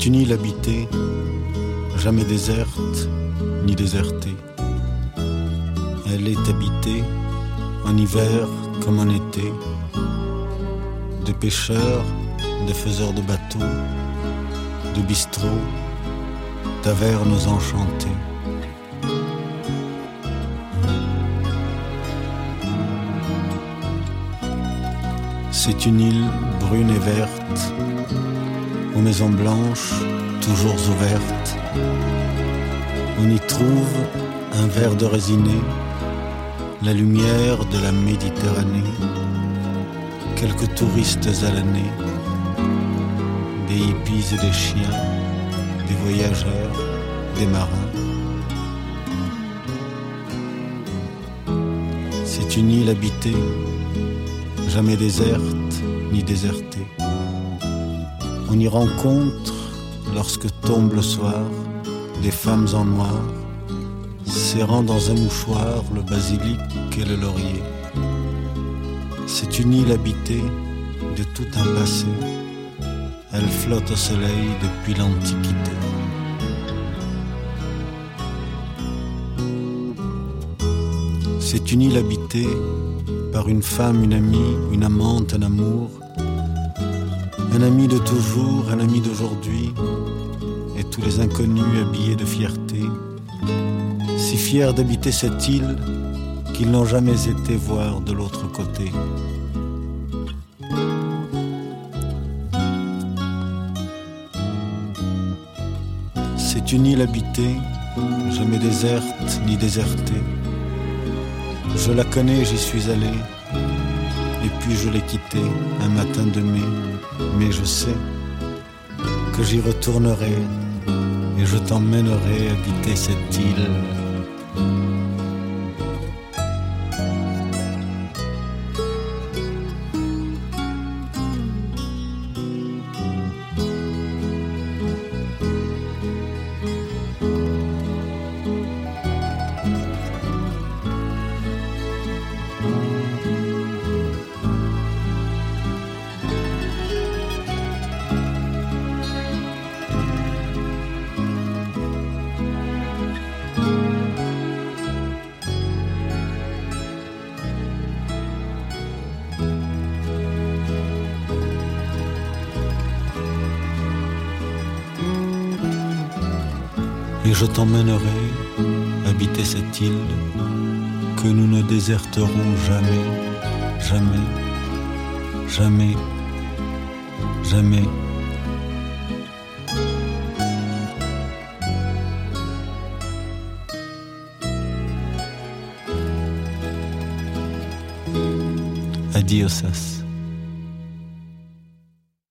C'est une île habitée, jamais déserte ni désertée. Elle est habitée en hiver comme en été, de pêcheurs, de faiseurs de bateaux, de bistrots, tavernes enchantées. C'est une île brune et verte, aux maisons blanches toujours ouvertes. On y trouve un verre de résiné, la lumière de la Méditerranée, quelques touristes à l'année, des hippies et des chiens, des voyageurs, des marins. C'est une île habitée, jamais déserte ni désertée. On y rencontre, lorsque tombe le soir, des femmes en noir, serrant dans un mouchoir le basilic et le laurier. C'est une île habitée de tout un passé. Elle flotte au soleil depuis l'Antiquité. C'est une île habitée par une femme, une amie, une amante, un amour, un ami de toujours, un ami d'aujourd'hui, et tous les inconnus habillés de fierté, si fiers d'habiter cette île qu'ils n'ont jamais été voir de l'autre côté. C'est une île habitée, jamais déserte ni désertée. Je la connais, j'y suis allé, et puis je l'ai quittée un matin de mai. Mais je sais que j'y retournerai, et je t'emmènerai habiter cette île. Et je t'emmènerai habiter cette île que nous ne déserterons jamais, jamais, jamais, jamais. Adiosas.